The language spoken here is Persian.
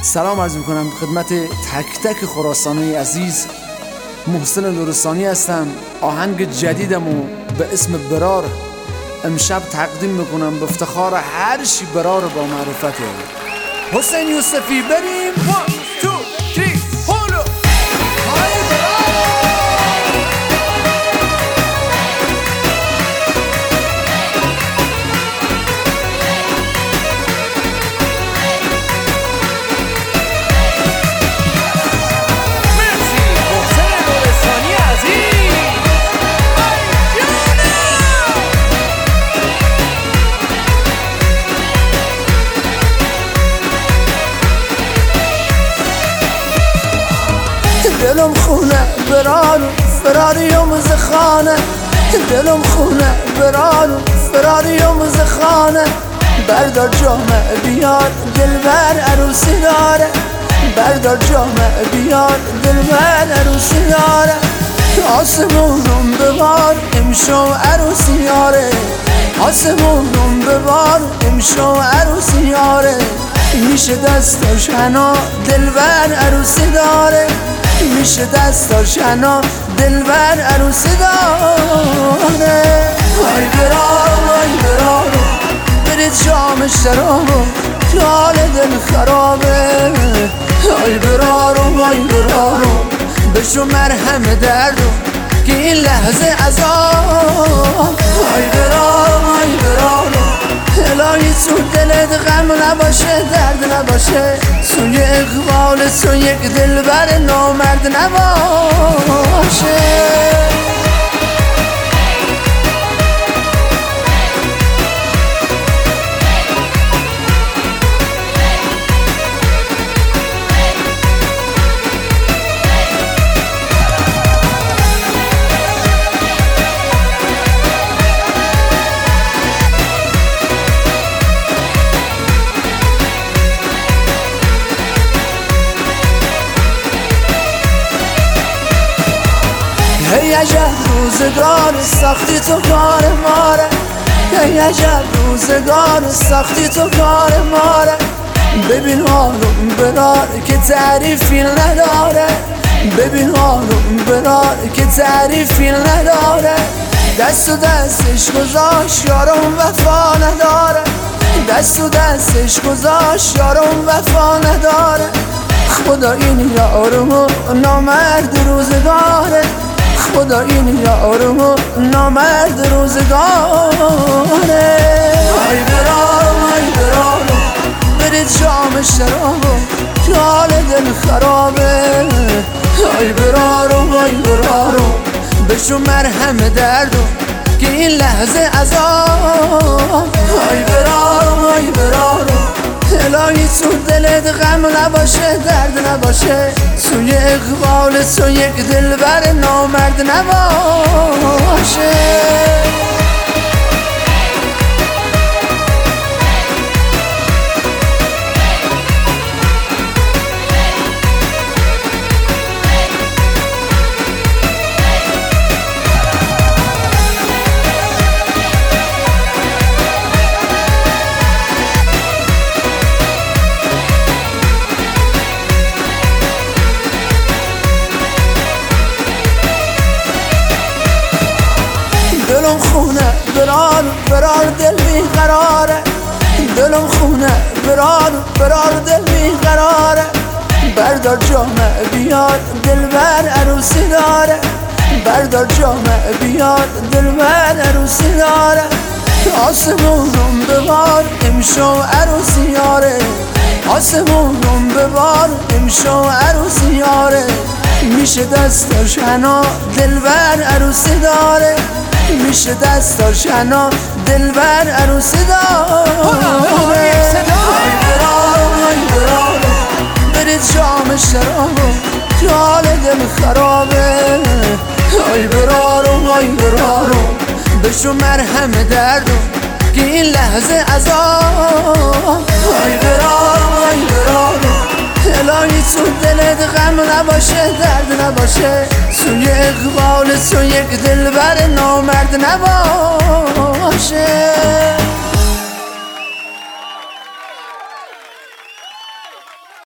سلام عرض میکنم خدمت تک تک خراسانی عزیز. محسن نورستانی هستم. آهنگ جدیدمو به اسم برار امشب تقدیم میکنم به افتخار هر چی برار با معرفته. حسین یوسفی بریم 1 2 3 هولو دلم خونه برانو فراریم زخانه، دلم خونه برانو فراریم زخانه. بردار جامه بیار دلبر عروسی داره، بردار جامه بیار دلبر عروسی داره. آسمونم ببار امشو عروسی یاره، آسمونم ببار امشو عروسی یاره. میشه دستاش حنا دلبر عروسی داره، میشه دستاش حنا دلبر عروسی داره. وای برارو وای برارو برید شام شرابو که حال دل خرابه. وای برارو وای برارو بشو مرهم دردو که این لحظه عذاب. وای برارو وای برارو الهی تو دلت غم نباشه درد نباشه، سوی اقبال تو یک دلبر نامرد نباشه. ای عجب روزگار ساختی تو کار ماره، ای عجب روزگار ساختی تو کار ماره. ببین حالم برار که تعریفی نداره، ببین حالم برار که تعریفی نداره. دست و دستش گذاشت یارم وفا نداره، دست و دستش گذاشت یارم وفا نداره. خدا این یارمو نامرد روزگاره، خدا این یارمو نامرد روزگاره. وای برارو وای برارو برید شام شرابو که حال دل خرابه. وای برارو وای برارو بشو مرهم دردو که این لحظه عذاب. وای برارو وای برارو الهی تو دلت غم نباشه درد نباشه، سوی اقبال تو یک دلبر نامرد نباشه. دلم خونه برار دل بیقراره، دلم خونه برار دل بیقراره. بردار جامه بیار دلبر عروسی داره، بردار جامه بیار دلبر عروسی داره. آسمونم ببار امشو عروسی یاره، آسمونم ببار امشو عروسی یاره. میشه دستاش حنا دلبر عروسی داره، میشه دستاش حنا دلبر عروسی داره. وای برارو وای برارو برید شام شرابو که حال دل خرابه. وای برارو وای برارو بشو مرهم دردو که این لحظه عذاب. وای برارو وای برارو الهی تو دلت غم نباشه درد نباشه، سوی اقبال تو یک دلبر نامرد نباشه.